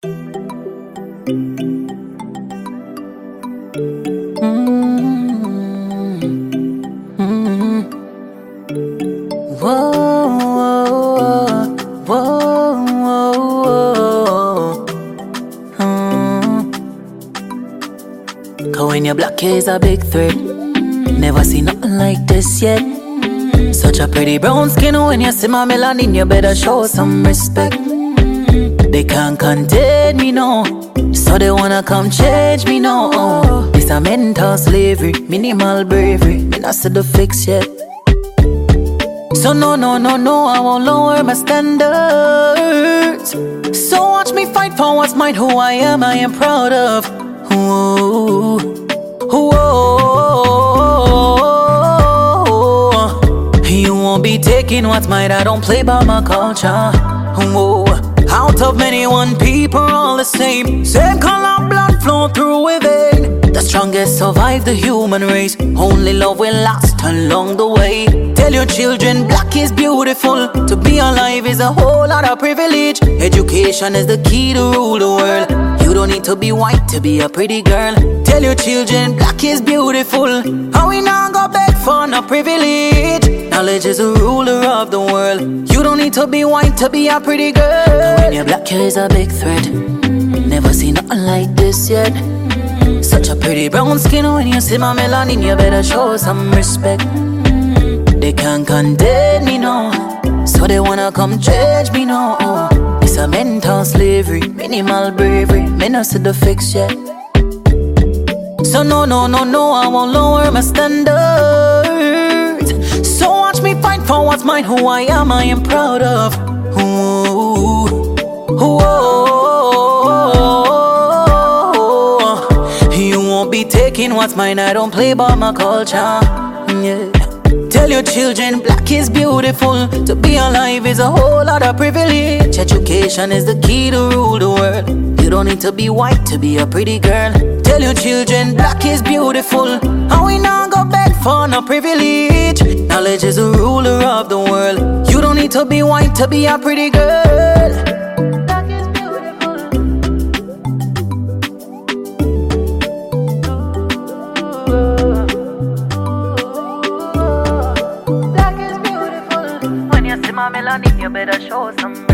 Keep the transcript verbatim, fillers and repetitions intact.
When you're black is a big threat. Never seen nothing like this yet. Such a pretty brown skin. When you see my melanin, you better show some respect. They can't contain me, no. So they wanna come change me, no. It's a mental slavery, minimal bravery. Me not see the fix yet. So no, no, no, no, I won't lower my standards. So watch me fight for what's mine, who I am, I am proud of. Whoa, whoa. You won't be taking what's mine, I don't play by my culture. Whoa. Out of many, one people all the same. Same color, blood flow through within. The strongest survive the human race. Only love will last along the way. Tell your children black is beautiful. To be alive is a whole lot of privilege. Education is the key to rule the world. You don't need to be white to be a pretty girl. Tell your children black is beautiful. How we not go beg for no privilege. Knowledge is the ruler of the world. You don't need to be white to be a pretty girl. When you're black, is a big threat. Never seen nothing like this yet. Such a pretty brown skin. When you see my melanin, you better show some respect. They can't condemn me, no. So they wanna come change me, no. It's a mental slavery, minimal bravery. Me not see the fix yet. So no, no, no, no, I won't lower my standards. So watch me fight for what's mine, who I am, I am proud of. Ooh, ooh. You won't be taking what's mine, I don't play by my culture. Yeah. Tell your children black is beautiful. To be alive is a whole lot of privilege. Education is the key to rule the world. You don't need to be white to be a pretty girl. Tell your children black is beautiful. And we not go beg for no privilege. Knowledge is the ruler of the world. You don't need to be white to be a pretty girl. Black is beautiful. Black is beautiful. When you see my melanin, you better show some